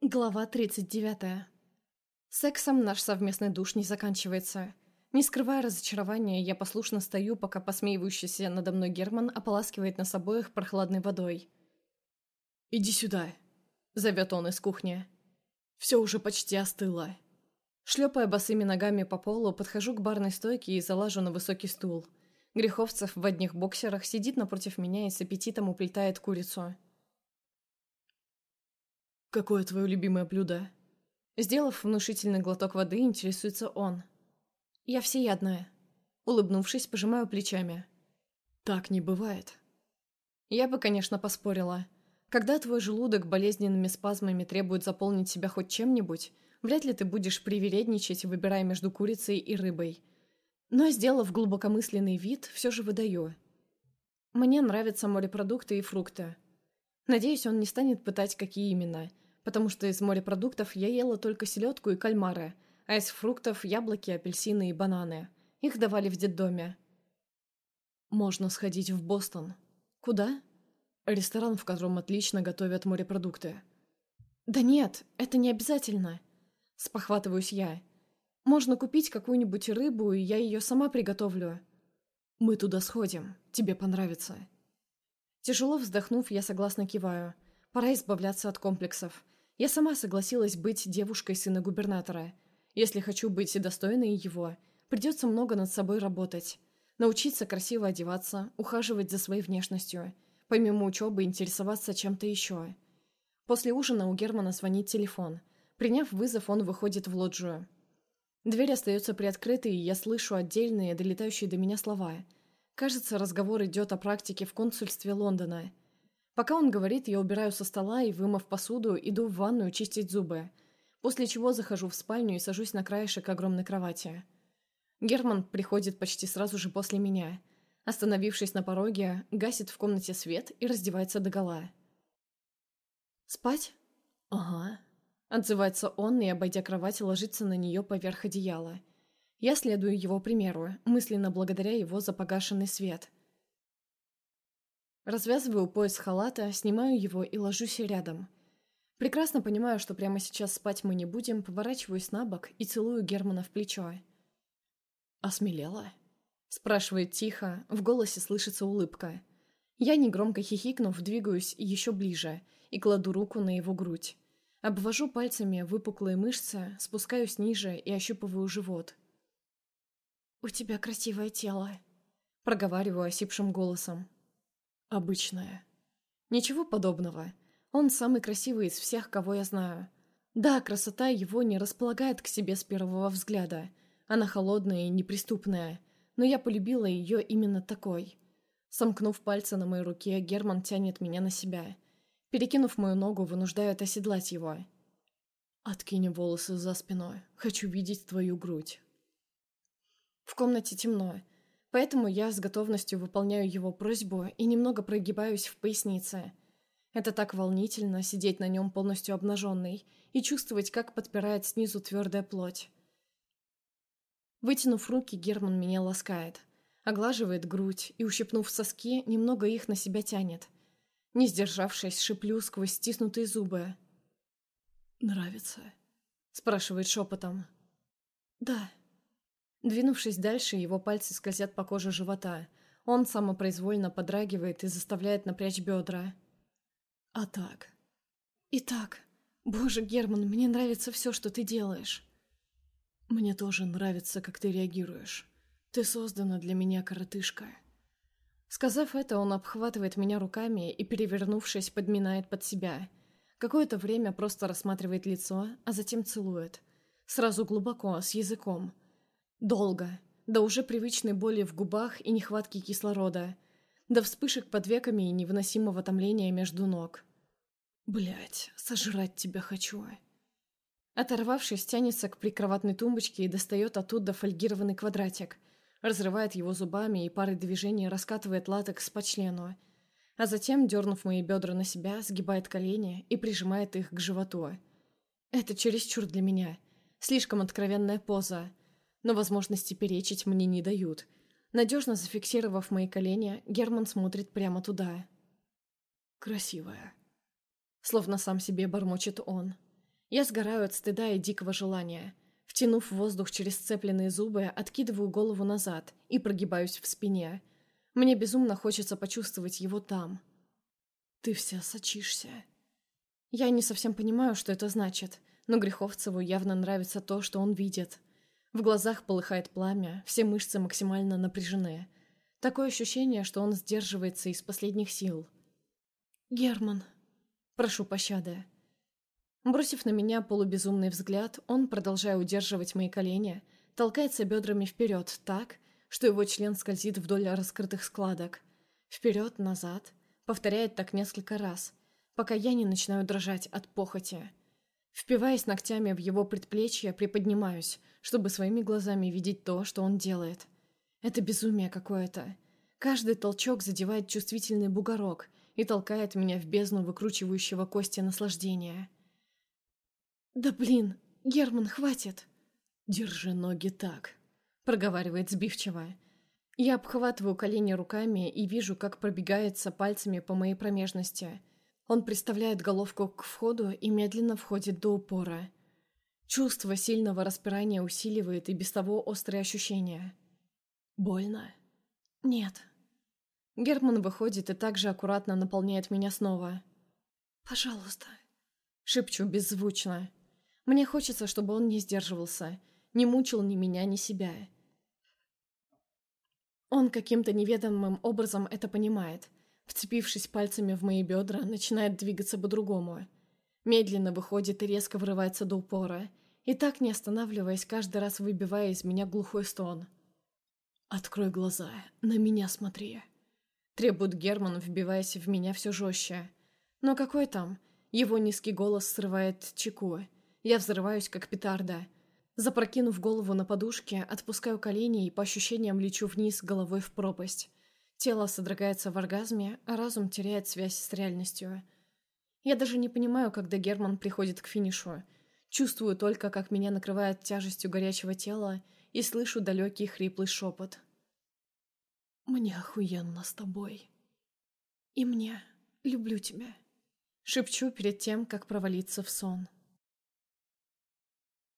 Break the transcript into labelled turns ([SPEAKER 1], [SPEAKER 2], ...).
[SPEAKER 1] Глава 39. Сексом наш совместный душ не заканчивается. Не скрывая разочарования, я послушно стою, пока посмеивающийся надо мной Герман ополаскивает нас обоих прохладной водой.
[SPEAKER 2] «Иди сюда»,
[SPEAKER 1] — зовет он из кухни.
[SPEAKER 2] «Все уже почти остыло».
[SPEAKER 1] Шлепая босыми ногами по полу, подхожу к барной стойке и залажу на высокий стул. Греховцев в одних боксерах сидит напротив меня и с аппетитом уплетает курицу.
[SPEAKER 2] «Какое твое любимое блюдо?»
[SPEAKER 1] Сделав внушительный глоток воды, интересуется он. «Я всеядная». Улыбнувшись, пожимаю плечами.
[SPEAKER 2] «Так не бывает».
[SPEAKER 1] Я бы, конечно, поспорила. Когда твой желудок болезненными спазмами требует заполнить себя хоть чем-нибудь, вряд ли ты будешь привередничать, выбирая между курицей и рыбой. Но, сделав глубокомысленный вид, все же выдаю. Мне нравятся морепродукты и фрукты. Надеюсь, он не станет пытать, какие именно, потому что из морепродуктов я ела только селедку и кальмары, а из фруктов – яблоки, апельсины и бананы. Их давали в детдоме.
[SPEAKER 2] «Можно сходить в Бостон».
[SPEAKER 1] «Куда?»
[SPEAKER 2] «Ресторан, в котором отлично готовят морепродукты».
[SPEAKER 1] «Да нет, это не обязательно», – спохватываюсь я. «Можно купить какую-нибудь рыбу, и я ее сама приготовлю».
[SPEAKER 2] «Мы туда сходим, тебе понравится».
[SPEAKER 1] Тяжело вздохнув, я согласно киваю. Пора избавляться от комплексов. Я сама согласилась быть девушкой сына губернатора. Если хочу быть достойной его, придется много над собой работать. Научиться красиво одеваться, ухаживать за своей внешностью. Помимо учебы, интересоваться чем-то еще. После ужина у Германа звонит телефон. Приняв вызов, он выходит в лоджию. Дверь остается приоткрытой, и я слышу отдельные, долетающие до меня слова. Кажется, разговор идет о практике в консульстве Лондона. Пока он говорит, я убираю со стола и, вымыв посуду, иду в ванную чистить зубы. После чего захожу в спальню и сажусь на краешек огромной кровати. Герман приходит почти сразу же после меня. Остановившись на пороге, гасит в комнате свет и раздевается догола. «Спать?»
[SPEAKER 2] «Ага»,
[SPEAKER 1] — отзывается он и, обойдя кровать, ложится на нее поверх одеяла. Я следую его примеру, мысленно благодаря его за погашенный свет. Развязываю пояс халата, снимаю его и ложусь рядом. Прекрасно понимаю, что прямо сейчас спать мы не будем, поворачиваюсь на бок и целую Германа в плечо.
[SPEAKER 2] «Осмелела?»
[SPEAKER 1] — спрашивает тихо, в голосе слышится улыбка. Я, негромко хихикнув, двигаюсь еще ближе и кладу руку на его грудь. Обвожу пальцами выпуклые мышцы, спускаюсь ниже и ощупываю живот. «У тебя красивое тело», — проговариваю осипшим голосом.
[SPEAKER 2] «Обычная».
[SPEAKER 1] Ничего подобного. Он самый красивый из всех, кого я знаю. Да, красота его не располагает к себе с первого взгляда. Она холодная и неприступная, но я полюбила ее именно такой. Сомкнув пальцы на моей руке, Герман тянет меня на себя. Перекинув мою ногу, вынуждает оседлать его.
[SPEAKER 2] «Откинь волосы за спиной. Хочу видеть твою грудь».
[SPEAKER 1] В комнате темно, поэтому я с готовностью выполняю его просьбу и немного прогибаюсь в пояснице. Это так волнительно, сидеть на нем полностью обнаженной и чувствовать, как подпирает снизу твердая плоть. Вытянув руки, Герман меня ласкает, оглаживает грудь и, ущипнув соски, немного их на себя тянет. Не сдержавшись, шиплю сквозь стиснутые зубы.
[SPEAKER 2] «Нравится?»
[SPEAKER 1] — спрашивает шепотом. «Да». Двинувшись дальше, его пальцы скользят по коже живота. Он самопроизвольно подрагивает и заставляет напрячь бедра.
[SPEAKER 2] «А так?»
[SPEAKER 1] «И так. Боже, Герман, мне нравится все, что ты делаешь».
[SPEAKER 2] «Мне тоже нравится, как ты реагируешь. Ты создана для меня, коротышка».
[SPEAKER 1] Сказав это, он обхватывает меня руками и, перевернувшись, подминает под себя. Какое-то время просто рассматривает лицо, а затем целует. Сразу глубоко, с языком. Долго. До уже привычной боли в губах и нехватки кислорода. До вспышек под веками и невыносимого томления между ног.
[SPEAKER 2] «Блядь, сожрать тебя хочу».
[SPEAKER 1] Оторвавшись, тянется к прикроватной тумбочке и достает оттуда фольгированный квадратик. Разрывает его зубами и парой движений раскатывает латекс по члену. А затем, дернув мои бедра на себя, сгибает колени и прижимает их к животу. Это чересчур для меня. Слишком откровенная поза. Но возможности перечить мне не дают. Надежно зафиксировав мои колени, Герман смотрит прямо туда.
[SPEAKER 2] «Красивая».
[SPEAKER 1] Словно сам себе бормочет он. Я сгораю от стыда и дикого желания. Втянув воздух через сцепленные зубы, откидываю голову назад и прогибаюсь в спине. Мне безумно хочется почувствовать его там.
[SPEAKER 2] Ты вся сочишься.
[SPEAKER 1] Я не совсем понимаю, что это значит, но Греховцеву явно нравится то, что он видит. В глазах полыхает пламя, все мышцы максимально напряжены. Такое ощущение, что он сдерживается из последних сил.
[SPEAKER 2] Герман,
[SPEAKER 1] прошу пощады. Бросив на меня полубезумный взгляд, он, продолжая удерживать мои колени, толкается бедрами вперед так, что его член скользит вдоль раскрытых складок. Вперед-назад, повторяет так несколько раз, пока я не начинаю дрожать от похоти. Впиваясь ногтями в его предплечье, приподнимаюсь, чтобы своими глазами видеть то, что он делает. Это безумие какое-то. Каждый толчок задевает чувствительный бугорок и толкает меня в бездну выкручивающего кости наслаждения.
[SPEAKER 2] «Да блин, Герман, хватит!»
[SPEAKER 1] «Держи ноги так», — проговаривает сбивчиво. Я обхватываю колени руками и вижу, как пробегается пальцами по моей промежности. Он приставляет головку к входу и медленно входит до упора. Чувство сильного распирания усиливает и без того острые ощущения.
[SPEAKER 2] «Больно?»
[SPEAKER 1] «Нет». Герман выходит и также аккуратно наполняет меня снова.
[SPEAKER 2] «Пожалуйста»,
[SPEAKER 1] — шепчу беззвучно. Мне хочется, чтобы он не сдерживался, не мучил ни меня, ни себя. Он каким-то неведомым образом это понимает. Вцепившись пальцами в мои бедра, начинает двигаться по-другому. Медленно выходит и резко врывается до упора, и так не останавливаясь, каждый раз выбивая из меня глухой стон.
[SPEAKER 2] «Открой глаза, на меня смотри»,
[SPEAKER 1] — требует Герман, вбиваясь в меня все жестче. Но какой там? Его низкий голос срывает чеку. Я взрываюсь, как петарда. Запрокинув голову на подушке, отпускаю колени и по ощущениям лечу вниз головой в пропасть. Тело содрогается в оргазме, а разум теряет связь с реальностью. Я даже не понимаю, когда Герман приходит к финишу. Чувствую только, как меня накрывает тяжестью горячего тела, и слышу далекий хриплый шепот.
[SPEAKER 2] «Мне охуенно с тобой».
[SPEAKER 1] «И мне. Люблю тебя», — шепчу перед тем, как провалиться в сон.